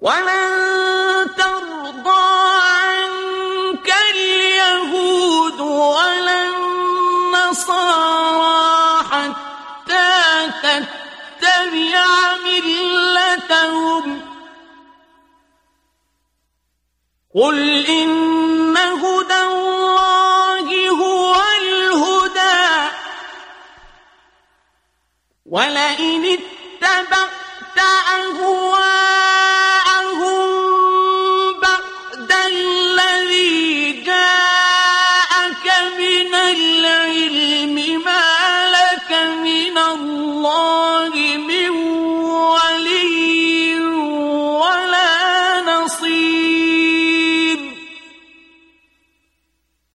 وَلَن تَرْضَىٰ عَنكَ الْيَهُودُ وَلَا النَّصَارَىٰ حَتَّىٰ تَتَّبِعَ مِلَّتَهُمْ قُلْ إِنَّ هُدَى اللَّهِ هُوَ الْهُدَىٰ وَلَئِنِ اتَّبَعْتَ أَهْوَاءَهُم